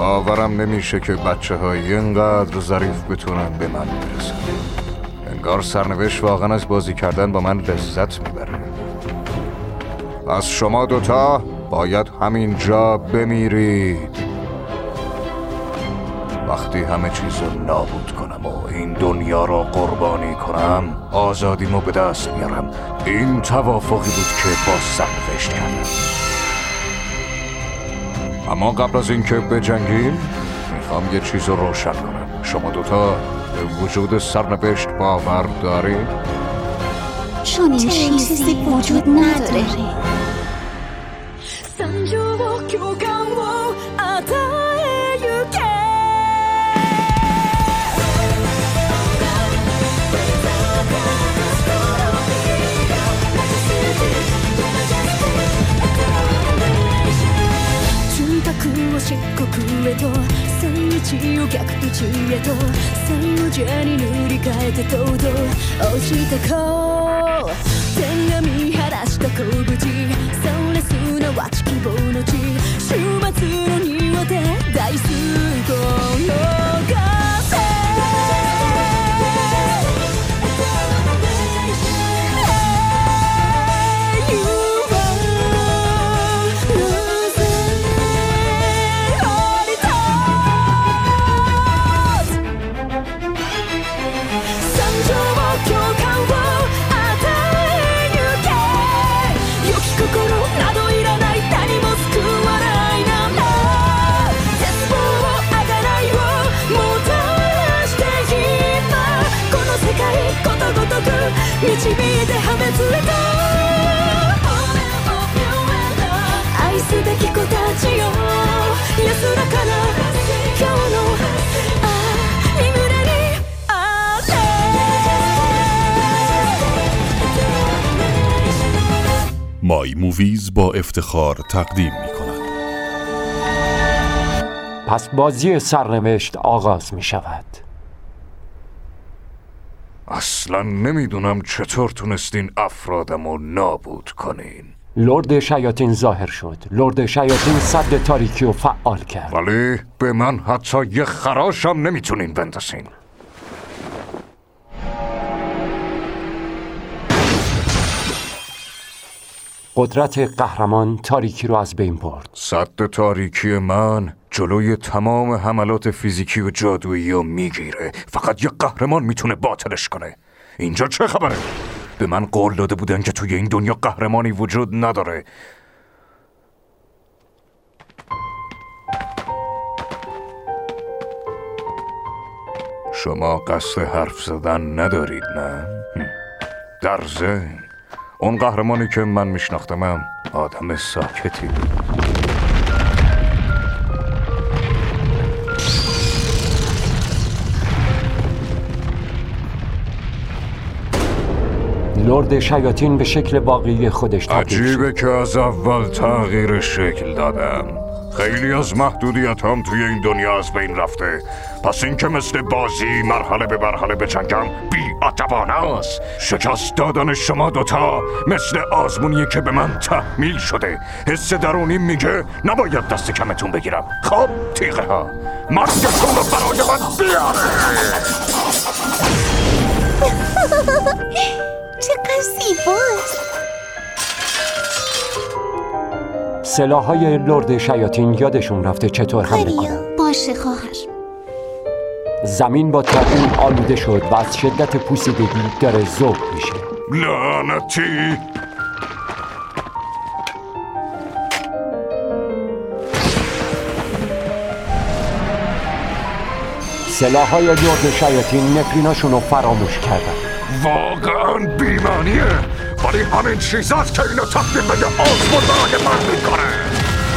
باورم نمیشه که بچه های اینقدر ظریف بتونن به من برسن. انگار سرنوشت واقعا از بازی کردن با من لذت میبره. از شما دوتا باید همینجا بمیرید. وقتی همه چیز رو نابود کنم و این دنیا رو قربانی کنم، آزادیمو به دست میارم. این توافقی بود که با سرنوشت کردم. اما قبل از اینکه بجنگیم میخوام یه چیز رو روشن کنم. شما دوتا به وجود سرنوشت باور دارید؟ چون این چیزی وجود نداره. مای موویز با افتخار تقدیم می کند. پس بازی سرنوشت آغاز می شود. اصلا نمیدونم چطور تونستین افرادمو نابود کنین. لرد شیاطین ظاهر شد. لرد شیاطین سد تاریکی رو فعال کرد. ولی به من حتی یه خراشم نمیتونین بندازین. قدرت قهرمان تاریکی رو از بین برد. سد تاریکی من جلوی تمام حملات فیزیکی و جادویی رو میگیره. فقط یه قهرمان میتونه باطلش کنه. اینجا چه خبره؟ به من قول داده بودن که توی این دنیا قهرمانی وجود نداره. شما قصد حرف زدن ندارید نه؟ در ضمن اون قهرمانی که من میشناختمم آدم ساکتی بود. لرد شیاطین به شکل واقعی خودش تبدیل شد. عجیبه که از اول تغییر شکل دادم. خیلی از محدودیت هم توی این دنیا از بین رفته. پس این که مثل بازی مرحله به مرحله بجنگم بی‌ادبانه است. شکست دادن شما دوتا مثل آزمونیه که به من تحمیل شده. حس درونی میگه نباید دست کمتون بگیرم. خب تیغه ها مرگتون رو برای من بیاره. چقدر زیباست. سلاح‌های لرد شیاطین یادشون رفته چطور حمله کنن. باشه خواهر. زمین با طاعون آلوده شد و از شدت پوسیدگی داره ذوب میشه. لعنتی. سلاح‌های لرد شیاطین نفریناشون رو فراموش کردن. واقعاً بیمانیه، ولی همین چیزاست که اینو تبدیل به یه آزمون برای من میکنه.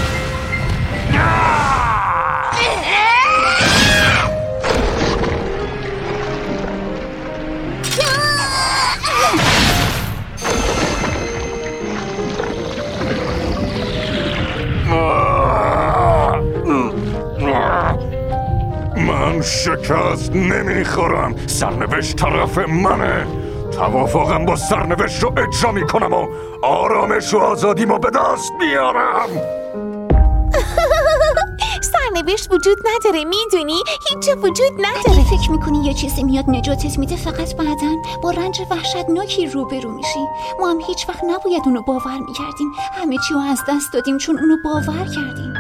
من شکست نمیخورم. سرنوشت طرف منه. توافقم با سرنوشت رو اجرا میکنم و آرامش و آزادیمو به دست میارم. سرنوشت وجود نداره، میدونی؟ هیچ جا وجود نداره. اگه فکر میکنی یه چیزی میاد نجاتت میده، فقط بعدن با رنج وحشتناکی روبرو میشی. ما هم هیچ وقت نباید اونو باور میکردیم. همه چی رو از دست دادیم چون اونو باور کردیم.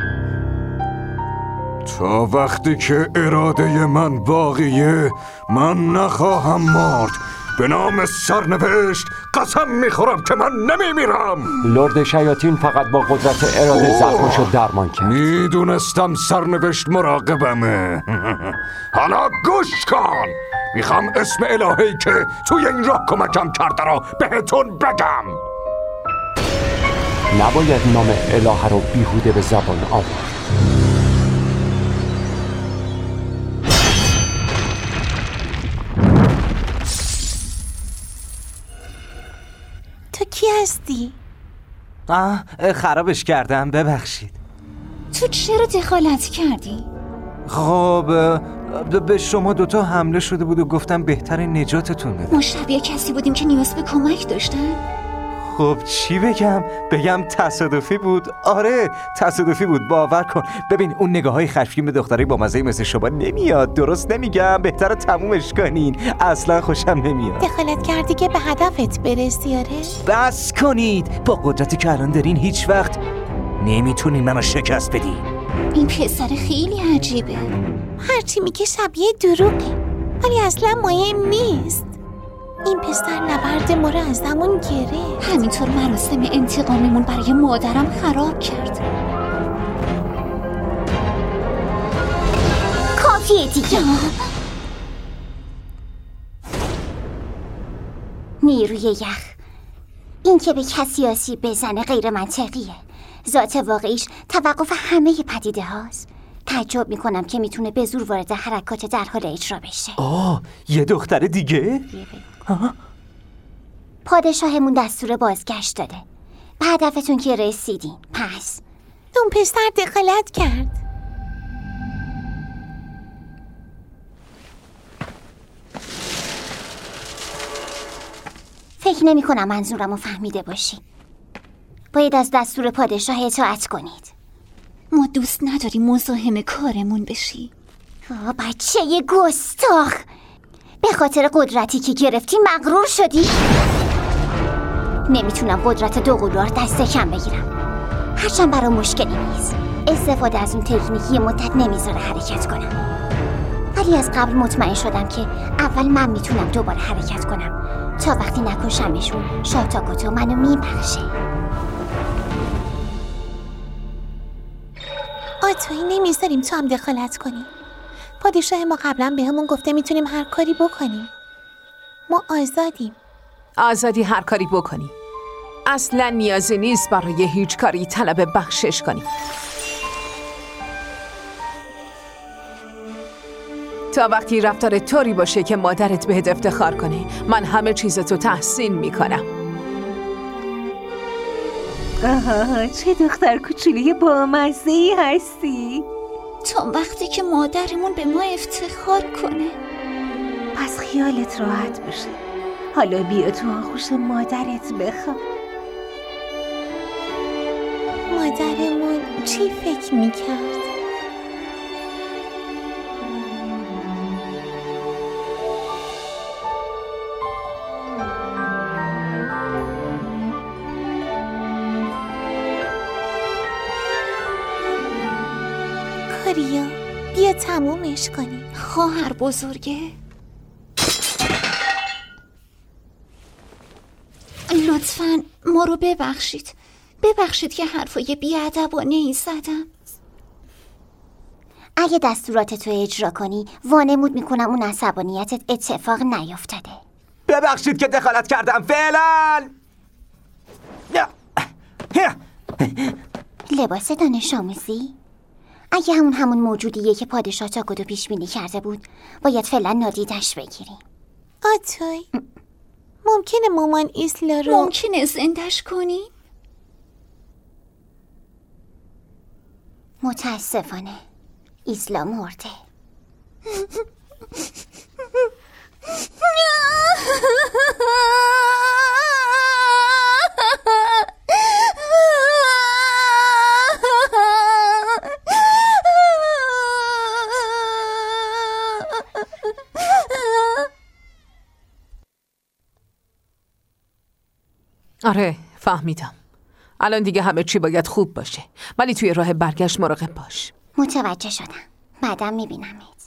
تا وقتی که اراده من باقیه من نخواهم مرد. به نام سرنوشت قسم میخورم که من نمیمیرم. لرد شیاطین فقط با قدرت اراده زخمشو درمان کرد. میدونستم سرنوشت مراقبمه. حالا گوش کن، میخوام اسم الهی که توی این راه کمکم کرده رو بهتون بگم. نباید نام اله رو بیهوده به زبان آورد. تو کی هستی؟ خرابش کردم، ببخشید. تو چرا دخالت کردی؟ خب به شما دوتا حمله شده بود و گفتم بهتر نجاتتون بدم. ما شبیه کسی بودیم که نیاز به کمک داشتن؟ خب چی بگم تصادفی بود. آره تصادفی بود، باور کن. ببین اون نگاه های خشمگین به دختری با مزه مثل شما نمیاد. درست نمیگم؟ بهتره تمومش کنین، اصلا خوشم نمیاد. دخالت کردی که به هدفت برسی. آره بس کنید، با قدرتی که الان دارین هیچ وقت نمیتونین منو شکست بدین. این پسر خیلی عجیبه. هرچی میگه شبیه دروغه، ولی اصلا مهم نیست. این پسر نبرد ما رو از همون گرفت. همینطور مراسم انتقاممون برای مادرم خراب کرد. کافیه دیگه. نیروی یخ، این که به کسی آسیب بزنه غیر منطقیه. ذات واقعیش توقف همه پدیده هاست. تعجب میکنم که میتونه به زور وارد حرکات در حال اجرا بشه. یه دختر دیگه؟ پادشاهمون دستور بازگشت داده. به هدفتون که رسیدین. پس اون پسر دخالت کرد. فکر نمی کنم منظورمو فهمیده باشی. باید از دستور پادشاه اطاعت کنید. ما دوست نداریم مزاحم کارمون بشی. بچه گستاخ، به خاطر قدرتی که گرفتی مغرور شدی؟ نمیتونم قدرت دوقلوار دست کم بگیرم، هرچند برای مشکلی نیست. استفاده از اون تکنیک یه مدت نمیذاره حرکت کنم، ولی از قبل مطمئن شدم که اول من میتونم دوباره حرکت کنم تا وقتی نکشمشون شاتاکوتو منو میبخشه. آتوی نمیذاریم تو هم دخالت کنی. پادشاه ما قبلا به همون گفته میتونیم هر کاری بکنیم. ما آزادیم. آزادی هر کاری بکنی. اصلا نیازی نیست برای هیچ کاری طلب بخشش کنی. تا وقتی رفتار طوری باشه که مادرت بهت افتخار کنه، من همه چیزتو تحسین میکنم. آها، چه دختر کوچولی بامزه‌ای هستی. تا وقتی که مادرمون به ما افتخار کنه. پس خیالت راحت بشه. حالا بیا تو آغوش مادرت بخواب. مادرمون چی فکر میکرد؟ کاریا بیا تمومش کنیم. خواهر بزرگه، لطفاً ما رو ببخشید که حرفای بی‌ادبانه ای زدم. اگه دستوراتتو اجرا کنی وانمود میکنم اون عصبانیتت اتفاق نیفتاده. ببخشید که دخالت کردم. فعلا لباس دانش آموزی؟ اگه همون موجودیه که پادشاه تاکودو پیش بینی کرده بود، باید فعلا نادیدش بگیریم. آتوی ممکنه مامان ایسلا رو ممکنه زندش کنی؟ متاسفانه ایسلا مرده. آره فهمیدم. الان دیگه همه چی باید خوب باشه، ولی توی راه برگشت مراقب باش. متوجه شدم. بعدم میبینمت.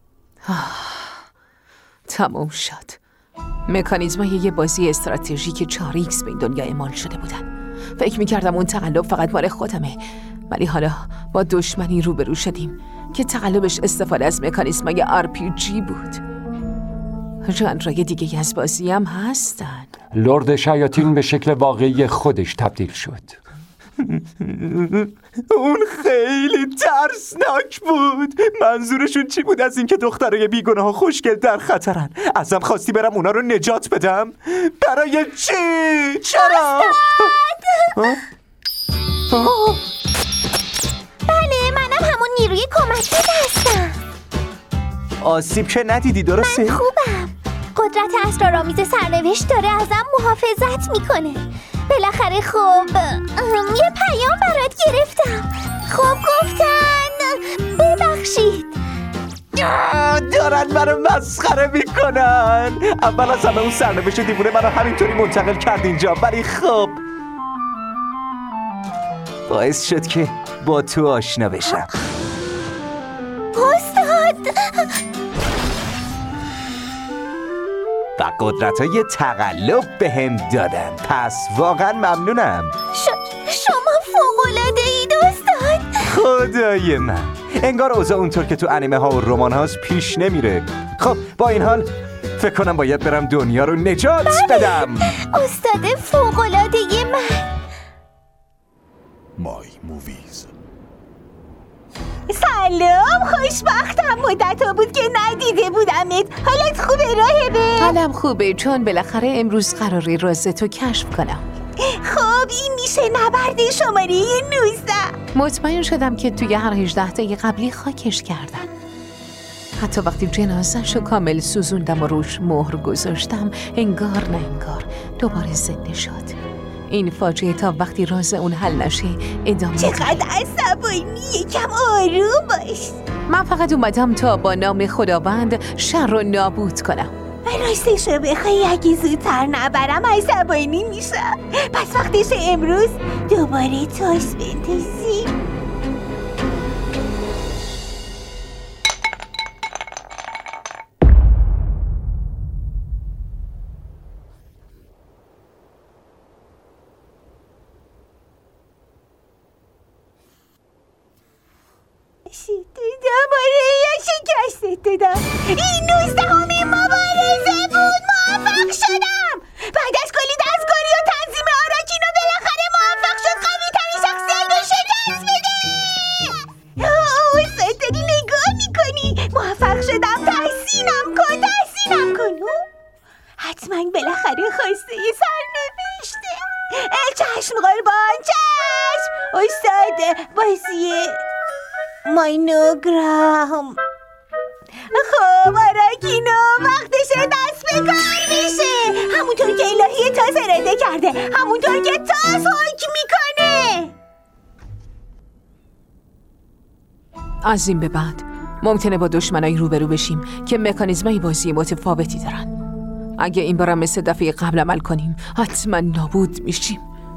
تموم شد. مکانیزمای یه بازی استراتژیک 4X به این دنیا اعمال شده بودن. فکر میکردم اون تقلب فقط مال خودمه، ولی حالا با دشمنی روبرو شدیم که تقلبش استفاده از مکانیزمای RPG بود. ژانرهای دیگه از بازی هم هستن. لرد شیاطین به شکل واقعی خودش تبدیل شد. اون خیلی ترسناک بود. منظورشون چی بود از اینکه دخترای بیگناه خوشگل در خطرن؟ ازم خواستی برم اونا رو نجات بدم؟ برای چی؟ چرا؟ بله منم همون نیروی کمکی هستم. آسیب که ندیدی درسته؟ من خوبم. قدرت اسرارآمیز سرنوشت داره ازم محافظت میکنه. بالاخره خب یه پیام برات گرفتم. خب گفتن ببخشید. دارن منو مسخره میکنن. اول از همه اون سرنوشت دیوونه منو همینطوری منتقل کرد اینجا، ولی خب باعث شد که با تو آشنا بشم. استاد و قدرت‌های تقلب بهم دادن، پس واقعا ممنونم. شما فوق‌العاده اید استاد. خدای من، انگار اوضاع اونطور که تو انیمه ها و رمان هاست پیش نمیره. خب با این حال فکر کنم باید برم دنیا رو نجات بدم. استاد فوق‌العاده من. مای موویز. سلام، خوشبختم. مدت بود که ندیده بودمت. حالت خوبه راهبه؟ حالم خوبه چون بالاخره امروز قراره رازتو کشف کنم. خب این میشه نبرد شماره 19. مطمئن شدم که توی هر 18 دقیقه قبلی خاکش کردن. حتی وقتی جنازه‌شو کامل سوزوندم و روش مهر گذاشتم، انگار نه انگار دوباره زنده شد. این فاجعه تا وقتی راز اون حل نشه ادامه چقدر عصبانی، یکم آروم باش. من فقط اومدم تا با نام خداوند شر رو نابود کنم. راستشو بخوای اگه زودتر نبرم عصبانی میشم. پس وقتشه امروز دوباره تاس بندازیم. دوباره یا شکست دادم. این 19مین مبارزه بود. موفق شدم. بعد از کلی دستکاری و تنظیم آراکینو بالاخره موفق شد قوی ترین شخصیت رو شکست بده. استاد داری نگاه میکنی. موفق شدم. تحسینم کن. حتما بالاخره خواسته سرنوشته. چشم قربان چشم. استاد بازیه ماینوگرام. خب آراکینو وقتشه دست به کار بشه. همونطور که الهی تاس اراده کرده، همونطور که تاس حکم میکنه. از این به بعد ممکنه با دشمنایی روبرو بشیم که مکانیزمای بازی متفاوتی دارن. اگه این بارم مثل دفعه قبل عمل کنیم حتما نابود میشیم.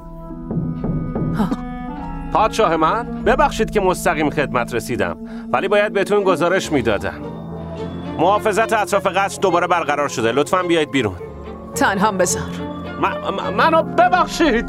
پادشاه من، ببخشید که مستقیم خدمت رسیدم، ولی باید بهتون گزارش میدادم. محافظت اطراف قصر دوباره برقرار شده. لطفاً بیایید بیرون. تنها بذار. منو ببخشید.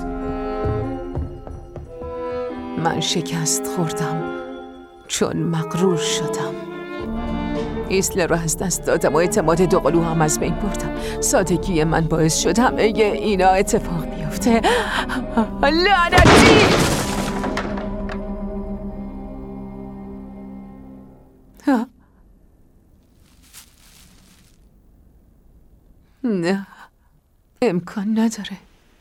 من شکست خوردم چون مغرور شدم. ایسل رو از دست دادم و اعتماد دوقلو هم از بین بردم. سادگی من باعث شد همه اینا اتفاق بیفته. لعنتی! نه، امکان نداره.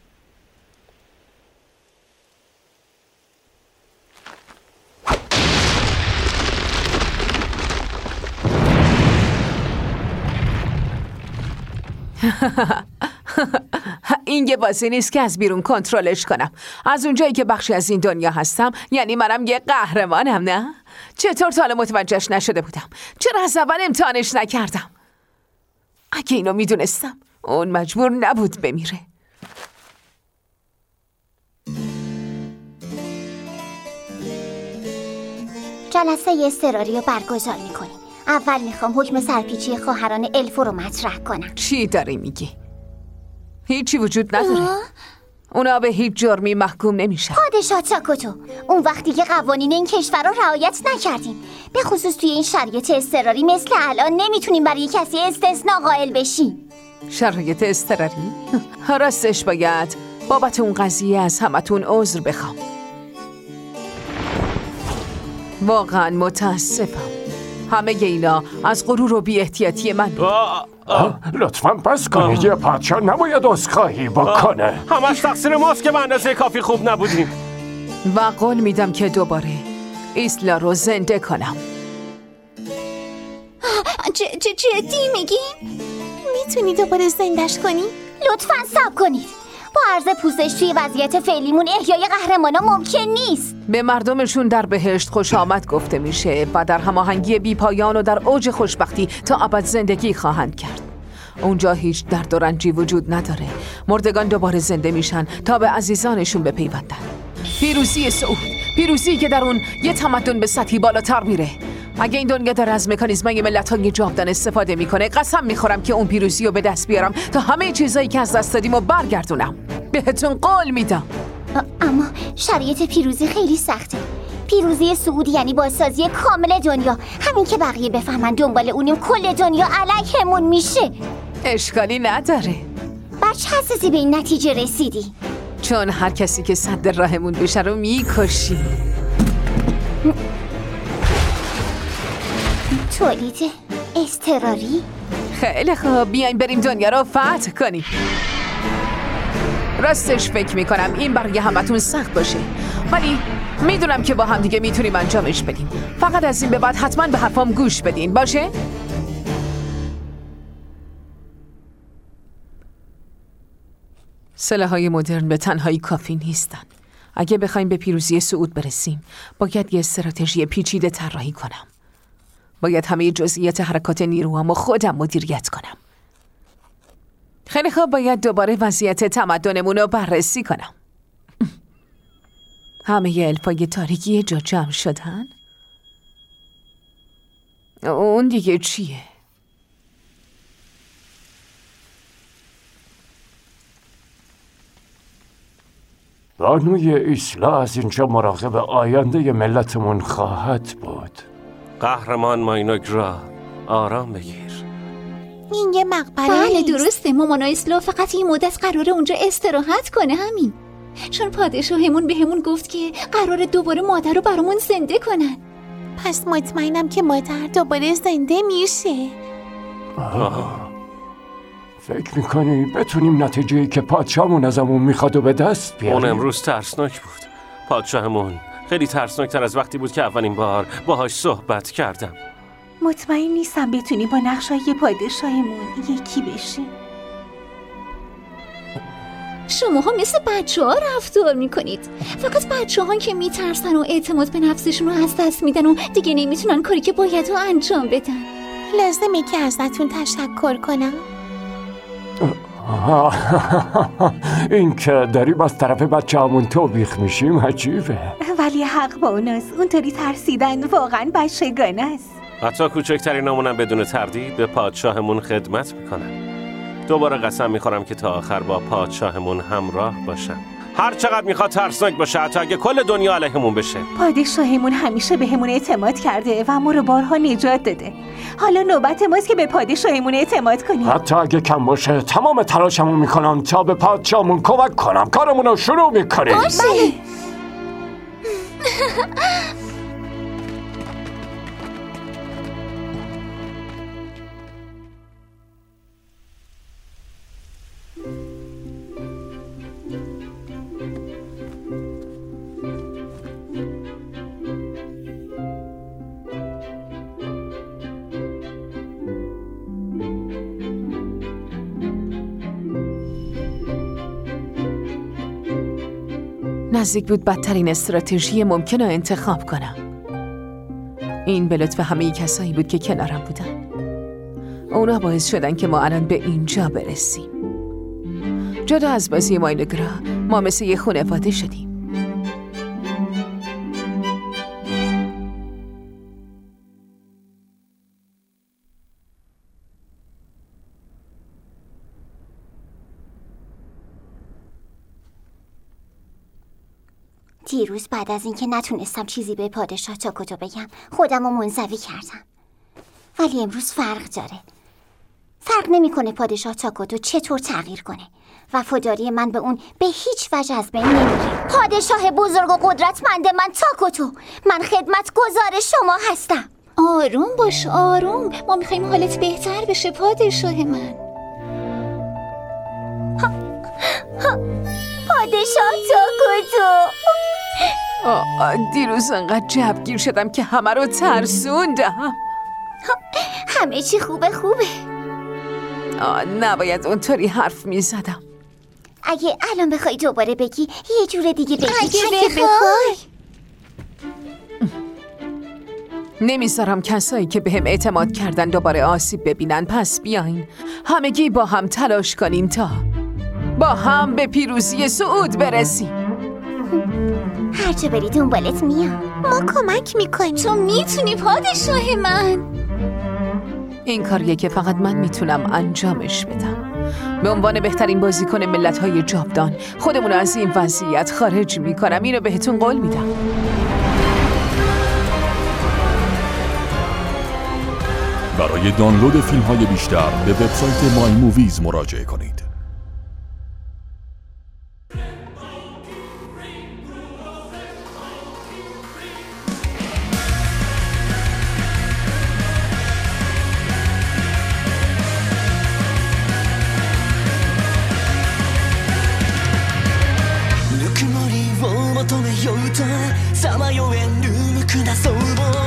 این یه بازی نیست که از بیرون کنترلش کنم. از اونجایی که بخشی از این دنیا هستم یعنی منم یه قهرمانم، نه؟ چطور تا حالا متوجهش نشده بودم؟ چرا از اول امتحانش نکردم؟ اگه اینو میدونستم اون مجبور نبود بمیره. جلسه اضطراری رو برگزار میکنیم. اول میخوام حکم سرپیچی خواهران الفو رو مطرح کنم. چی داری میگی؟ هیچی وجود نداره. اونا به هیچ جرمی محکوم نمیشن. پادشاه تاکوتو، اون وقتی که قوانین این کشور رو رعایت نکردیم، به خصوص توی این شرایط اضطراری مثل الان نمیتونیم برای کسی استثناء قائل بشیم. شرایط اضطراری؟ راستش باید بابت اون قضیه از همتون عذر بخوام. واقعا متاسفم. همه اینا از غرور و بی احتیاطی من بود. لطفاً بس کنید. یه پادشاه نباید عذرخواهی بکنه. همش تقصیر ماست که به اندازه کافی خوب نبودیم. و قول میدم که دوباره ایسلا رو زنده کنم. جدی میگین؟ میتونی دوباره زندش کنی؟ لطفاً صبر کنید. با عرض پوزش توی وضعیت فعلیمون احیای قهرمانا ممکن نیست. به مردمشون در بهشت خوش آمد گفته میشه و در هماهنگی بی پایان و در اوج خوشبختی تا ابد زندگی خواهند کرد. اونجا هیچ درد و رنجی وجود نداره. مردگان دوباره زنده میشن تا به عزیزانشون بپیوندن. پیروزی صعود، پیروزی که در اون یه تمدن به سطحی بالاتر میره. اگه این دنیا داره از مکانیزمای ملت‌های جاودان استفاده میکنه، قسم میخورم که اون پیروزی رو به دست بیارم تا همه چیزایی که از دست دادیم رو برگردونم. بهتون قول میدم. اما شرایط پیروزی خیلی سخته. پیروزی صعود یعنی بازسازی کامل دنیا. همین که بقیه بفهمن دنبال اونیم کل دنیا علیهمون میشه. اشکالی نداره. بر چه اساسی به این نتیجه رسیدی؟ چون هر کسی که صد راهمون بشه رو میکشی. تولید اضطراری؟ خیلی خوب، بیاین بریم دنیا رو فتح کنیم. راستش فکر میکنم این برای همتون سخت باشه، ولی میدونم که با هم دیگه میتونیم انجامش بدیم. فقط از این به بعد حتما به حرفام گوش بدین، باشه؟ سلاح‌های مدرن به تنهایی کافی نیستن. اگه بخوایم به پیروزی صعود برسیم، باید یه استراتژی پیچیده طراحی کنم. باید همه جزئیات حرکات نیروهامو خودم مدیریت کنم. خیلی خوب، باید دوباره وضعیت تمدنمون رو بررسی کنم. همه الفای تاریکی جا جمع شدن؟ اون دیگه چیه؟ بانوی ایسلا از اینجا مراقب آینده ملتمون خواهد بود. قهرمان ماینوگرا، آرام بگیر. این یه مقبره بله نیست. درسته. مامان ایسلا فقط یه مدت قراره اونجا استراحت کنه، همین. چون پادشاهمون بهمون گفت که قراره دوباره مادر رو برامون زنده کنن. پس مطمئنم که مادر دوباره زنده میشه. فکر میکنی بتونیم نتیجه‌ای که پادشاهمون ازمون میخواد و به دست بیاریم؟ اون امروز ترسناک بود. پادشاهمون خیلی ترسناکتر از وقتی بود که اولین بار باهاش صحبت کردم. مطمئن نیستم بتونی با نقشای پادشاهمون یکی بشی. شماها مثل بچه‌ها رفتار میکنید. فقط بچه‌ها که میترسن و اعتماد به نفسشون رو از دست میدن و دیگه نمیتونن کاری که باید رو انجام بدن. لازمه که ازتون تشکر کنم. این که داریم از طرف بچه همون توبیخ میشیم عجیبه. ولی حق با اوناست. اونطوری ترسیدن واقعا بچگانه است. حتی کوچکترین نمونم بدون تردید به پادشاهمون خدمت میکنن. دوباره قسم میخورم که تا آخر با پادشاهمون همراه باشم، هر چقدر میخواد ترسناک باشه، حتی اگه کل دنیا علیهمون بشه. پادشاهمون همیشه بهمون اعتماد کرده و ما رو بارها نجات داده. حالا نوبت ماست که به پادشاهمون اعتماد کنیم. حتی اگه کم باشه تمام تلاشمون میکنم تا به پادشاهمون کمک کنم. کارمون رو شروع میکنیم. باشه. نزدیک بود بدترین استراتژی ممکن رو انتخاب کنم. این به لطف همه کسایی بود که کنارم بودن. اونا باعث شدن که ما الان به اینجا برسیم. جدا از بازی ماینوگرا، ما مثل یه خانواده شدیم. دیروز بعد از اینکه نتونستم چیزی به پادشاه چاکوتو بگم خودم رو منزوی کردم. ولی امروز فرق داره. فرق نمیکنه پادشاه چاکوتو چطور تغییر کنه. وفاداری من به اون به هیچ وجه از بین نمیره. پادشاه بزرگ و قدرتمند من تاکوتو، من خدمتگزار شما هستم. آروم باش، آروم. ما میخوایم حالت بهتر بشه پادشاه من. پادشاه تاکوتو، دیروز انقدر جوگیر شدم که همه رو ترسوندم. همه چی خوبه. نباید اونطوری حرف میزدم. اگه الان بخوای دوباره بگی یه جور دیگه بگی. اگه بخوای. نمیذارم کسایی که بهم اعتماد کردن دوباره آسیب ببینن. پس بیاین همگی با هم تلاش کنیم تا با هم به پیروزی صعود برسیم. هرچه بری دنبالت میام. ما کمک میکنیم. تو میتونی پادشاه من. این کاریه که فقط من میتونم انجامش بدم. به عنوان بهترین بازیکن ملت‌های جاودان خودمون رو از این وضعیت خارج میکنم. اینو بهتون قول میدم. برای دانلود فیلم‌های بیشتر به وبسایت مای موویز مراجعه کنید. ぬくもりを求めようとさまよえる無垢な想像